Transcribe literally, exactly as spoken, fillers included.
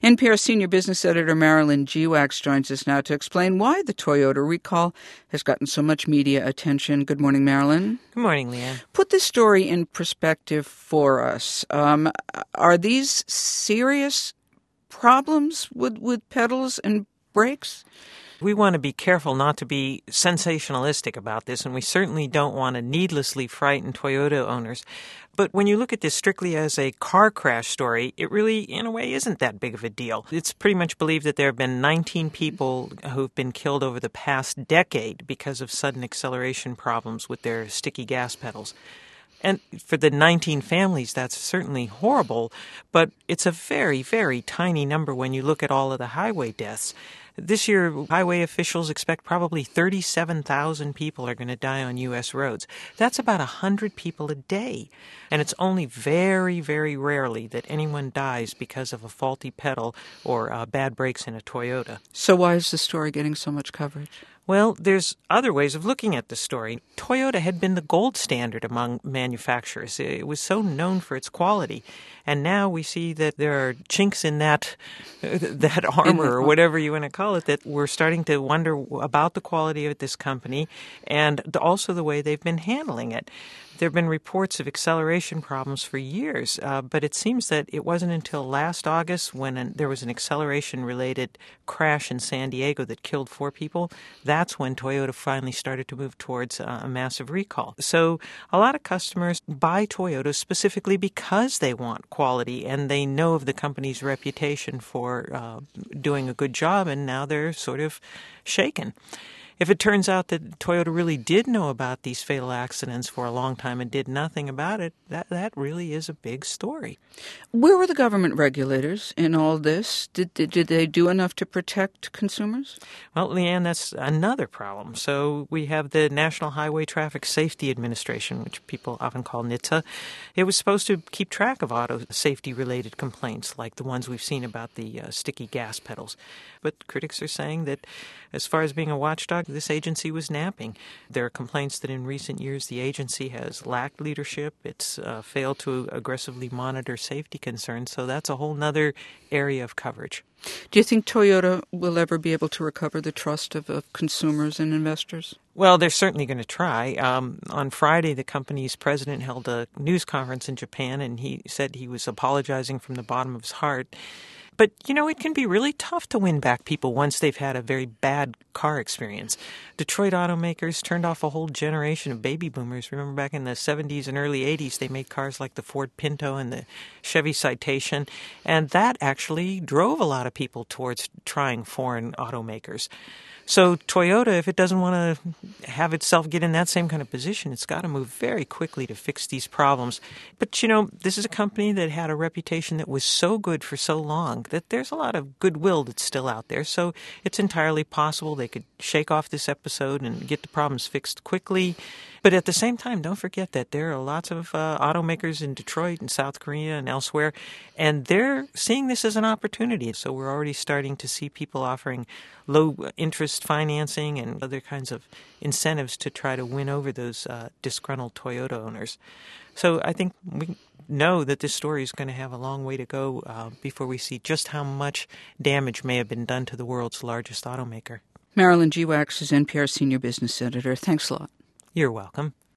N P R senior business editor Marilyn Geewax joins us now to explain why the Toyota recall has gotten so much media attention. Good morning, Marilyn. Good morning, Leanne. Put this story in perspective for us. Um, are these serious problems with, with pedals and brakes? We want to be careful not to be sensationalistic about this, and we certainly don't want to needlessly frighten Toyota owners. But when you look at this strictly as a car crash story, it really, in a way, isn't that big of a deal. It's pretty much believed that there have been nineteen people who've been killed over the past decade because of sudden acceleration problems with their sticky gas pedals. And for the nineteen families, that's certainly horrible, but it's a very, very tiny number when you look at all of the highway deaths. This year, highway officials expect probably thirty-seven thousand people are going to die on U S roads. That's about one hundred people a day. And it's only very, very rarely that anyone dies because of a faulty pedal or uh, bad brakes in a Toyota. So why is the story getting so much coverage? Well, there's other ways of looking at the story. Toyota had been the gold standard among manufacturers. It was so known for its quality. And now we see that there are chinks in that that armor, or whatever you want to call it, that we're starting to wonder about the quality of this company and also the way they've been handling it. There have been reports of acceleration problems for years, uh, but it seems that it wasn't until last August when an, there was an acceleration-related crash in San Diego that killed four people. That's when Toyota finally started to move towards uh, a massive recall. So a lot of customers buy Toyota specifically because they want quality, and they know of the company's reputation for uh, doing a good job, and now they're sort of shaken. If it turns out that Toyota really did know about these fatal accidents for a long time and did nothing about it, that, that really is a big story. Where were the government regulators in all this? Did, did, did they do enough to protect consumers? Well, Leanne, that's another problem. So we have the National Highway Traffic Safety Administration, which people often call NHTSA. It was supposed to keep track of auto safety-related complaints like the ones we've seen about the uh, sticky gas pedals. But critics are saying that as far as being a watchdog, this agency was napping. There are complaints that in recent years the agency has lacked leadership. It's uh, failed to aggressively monitor safety concerns. So that's a whole other area of coverage. Do you think Toyota will ever be able to recover the trust of, of consumers and investors? Well, they're certainly going to try. Um, on Friday, the company's president held a news conference in Japan, and he said he was apologizing from the bottom of his heart. But, you know, it can be really tough to win back people once they've had a very bad car experience. Detroit automakers turned off a whole generation of baby boomers. Remember back in the seventies and early eighties, they made cars like the Ford Pinto and the Chevy Citation. And that actually drove a lot of people towards trying foreign automakers. So Toyota, if it doesn't want to have itself get in that same kind of position, it's got to move very quickly to fix these problems. But, you know, this is a company that had a reputation that was so good for so long that there's a lot of goodwill that's still out there. So it's entirely possible they could shake off this episode and get the problems fixed quickly. But at the same time, don't forget that there are lots of uh, automakers in Detroit and South Korea and elsewhere, and they're seeing this as an opportunity. So we're already starting to see people offering low-interest financing and other kinds of incentives to try to win over those uh, disgruntled Toyota owners. So I think we know that this story is going to have a long way to go uh, before we see just how much damage may have been done to the world's largest automaker. Marilyn Geewax is N P R senior business editor. Thanks a lot. You're welcome.